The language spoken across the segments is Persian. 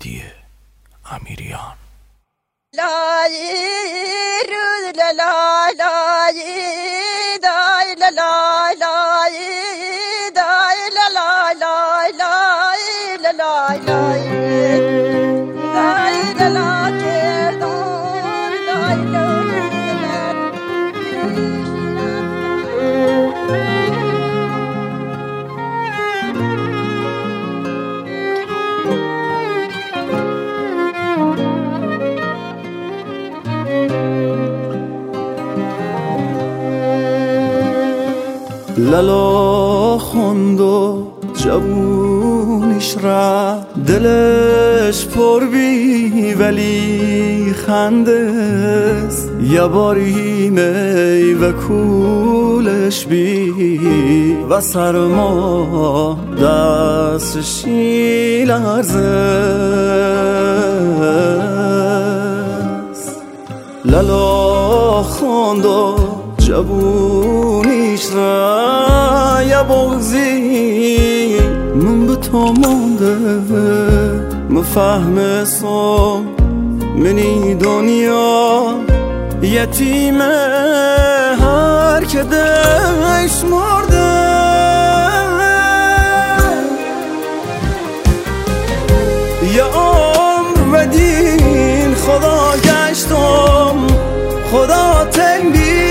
مهدی امیریان. للا خوند و جوونیش را دلش پر بی ولی خندست، یه باری میوه کولش بی و سرما دستشی لرزست. للا خوند و جوونیش را یه بغزی من به تو مانده، مفهمسم منی دنیا یتیمه هر که دلش مرده. یه عمر و دین خدا گشتم، خدا تنبی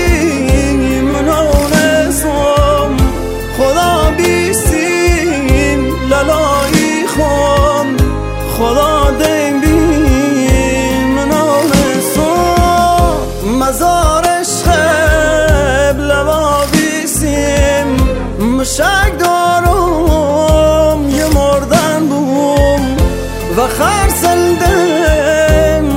خدا بیستیم للایی خون، خدا دیم بیم نانسون مزارش خب لوا بیستیم مشک دارم یه مردن بوم و خرسلدم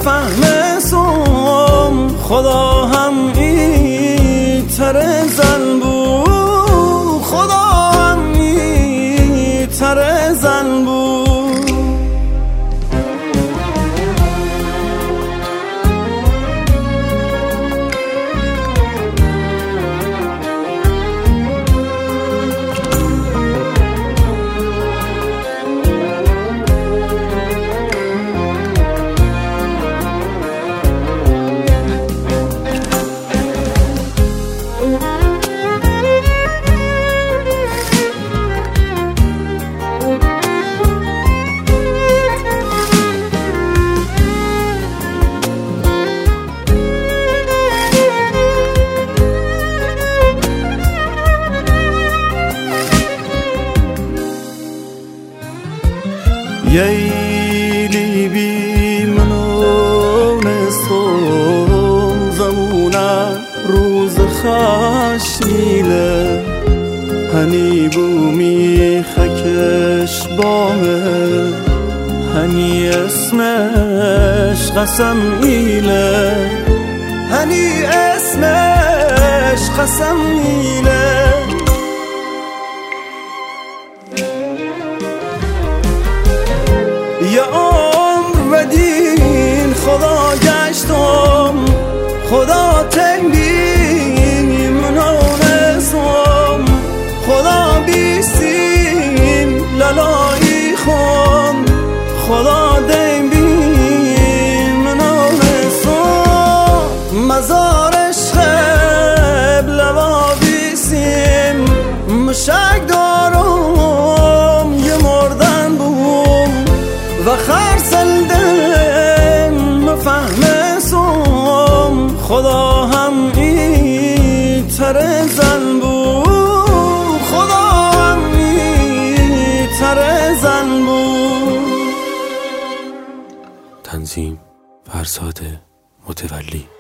مفهمسم خدا هم ای تر زن بود، زن بود. ییلی بی منو نستم زمونه روز خشنیله، هنی بومی خکش بامه، هنی اسمش قسم ایله، هنی اسمش قسم ایله. یه عمر و دین خدا گشتم، خدا تنبی منانسم، خدا بیستیم للایی خون، خدا دیم بی منانسم مزارش خب لوا بیستیم مشک دارم یه مردن بوم و خرسلدم مفهمسم خدا هم ای تر زن بود، خدا هم ای تر زن بود. تنظیم فرزاد متولی.